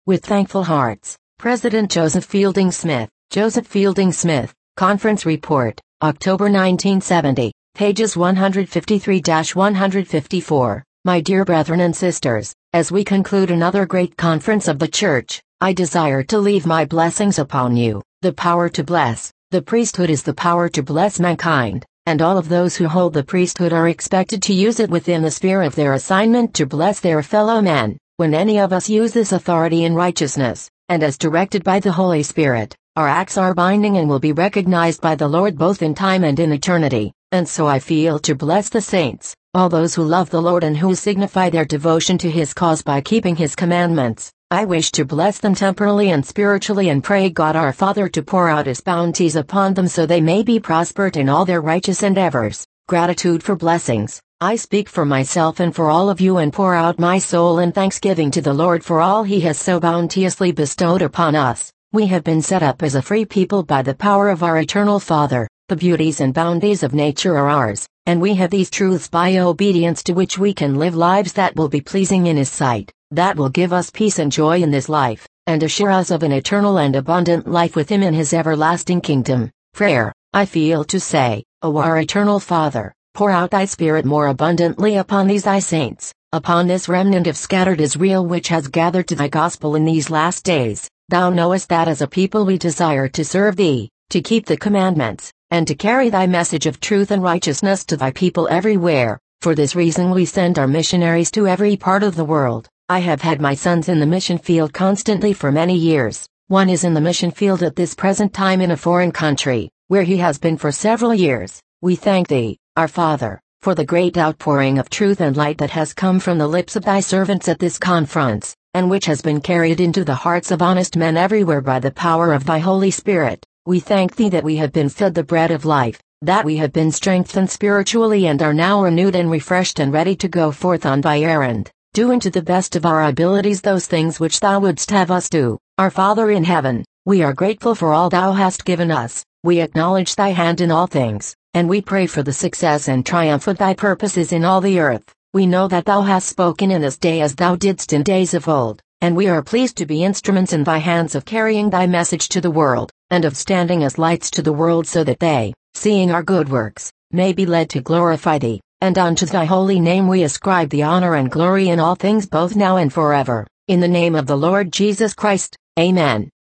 With thankful hearts, President Joseph Fielding Smith. Joseph Fielding Smith, Conference Report, October 1970, pages 153-154. My dear brethren and sisters, as we conclude another great conference of the Church, I desire to leave my blessings upon you. The power to bless. The priesthood is the power to bless mankind, and all of those who hold the priesthood are expected to use it within the sphere of their assignment to bless their fellow men. When any of us use this authority in righteousness, and as directed by the Holy Spirit, our acts are binding and will be recognized by the Lord both in time and in eternity. And so I feel to bless the saints, all those who love the Lord and who signify their devotion to His cause by keeping His commandments. I wish to bless them temporally and spiritually and pray God our Father to pour out His bounties upon them so they may be prospered in all their righteous endeavors. Gratitude for blessings. I speak for myself and for all of you and pour out my soul in thanksgiving to the Lord for all He has so bounteously bestowed upon us. We have been set up as a free people by the power of our eternal Father. The beauties and bounties of nature are ours, and we have these truths by obedience to which we can live lives that will be pleasing in His sight, that will give us peace and joy in this life, and assure us of an eternal and abundant life with Him in His everlasting kingdom. Prayer. I feel to say, O our eternal Father, pour out Thy Spirit more abundantly upon these Thy saints, upon this remnant of scattered Israel which has gathered to Thy gospel in these last days. Thou knowest that as a people we desire to serve Thee, to keep the commandments, and to carry Thy message of truth and righteousness to Thy people everywhere. For this reason we send our missionaries to every part of the world. I have had my sons in the mission field constantly for many years. One is in the mission field at this present time in a foreign country, where he has been for several years. We thank Thee, our Father, for the great outpouring of truth and light that has come from the lips of Thy servants at this conference, and which has been carried into the hearts of honest men everywhere by the power of Thy Holy Spirit. We thank Thee that we have been fed the bread of life, that we have been strengthened spiritually and are now renewed and refreshed and ready to go forth on Thy errand, doing to the best of our abilities those things which Thou wouldst have us do. Our Father in heaven, we are grateful for all Thou hast given us. We acknowledge Thy hand in all things, and we pray for the success and triumph of Thy purposes in all the earth. We know that Thou hast spoken in this day as Thou didst in days of old, and we are pleased to be instruments in Thy hands of carrying Thy message to the world, and of standing as lights to the world so that they, seeing our good works, may be led to glorify Thee, and unto Thy holy name we ascribe the honor and glory in all things both now and forever. In the name of the Lord Jesus Christ, Amen.